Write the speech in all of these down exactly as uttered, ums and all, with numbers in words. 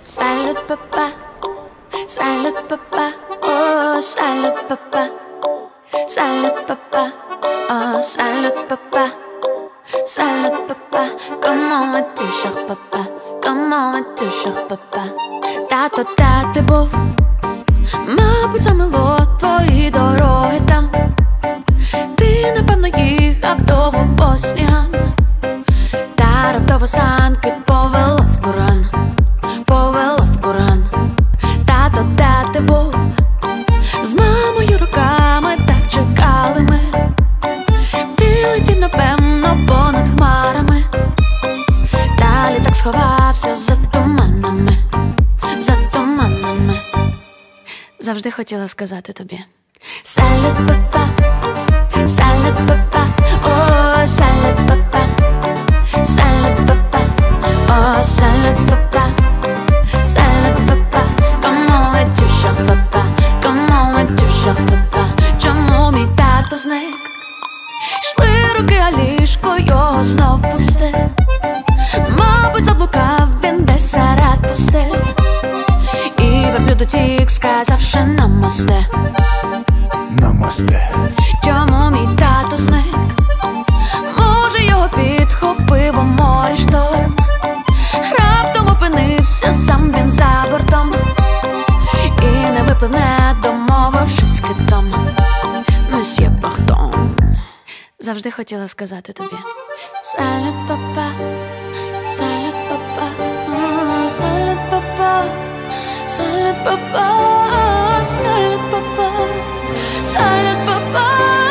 Salut papa, salut papa, oh salut papa, salut papa, oh salut papa, salut papa. Comment vas-tu, cher papa? Comment vas-tu, cher papa? Тато, де ти був? Мабуть, замило твої дороги там. Ти, напевно, їхав довго по снігам, та раптово санки повело в Коран, повело в Коран. Тато, де ти був? З мамою руками так чекали ми. Ти летів, напевно, понад хмарами, та літак сховався за туманами, за туманами. Завжди хотіла сказати тобі Salut papa, salut papa, oh salut papa, salut papa, oh salut papa, salut papa. Comment vas-tu, cher papa? Comment vas-tu, cher papa? Чому мій тато зник? Йшли роки, а ліжко його знов пусте. Мабуть, заблукав він десь серед пустель, і верблюд утік, сказавши намасте. Намасте. Чому мій тато зник? Може, його підхопив у морі шторм. Раптом опинився сам він за бортом, і не випливне, домовившись з китом. Месьє Пардон. Завжди хотіла сказати тобі Salut papa, salut papa, oh, salut papa, salut papa, salut papa, salut papa.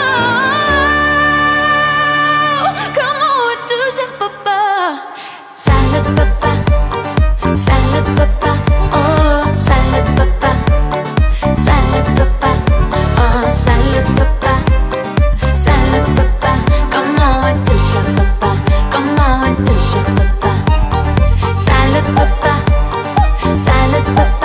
Comment vas-tu, cher papa? Salut papa, salut papa, oh salut papa, salut papa, oh salut papa, salut papa. Comment vas-tu, cher papa? Comment vas-tu, cher papa? Salut papa, salut papa.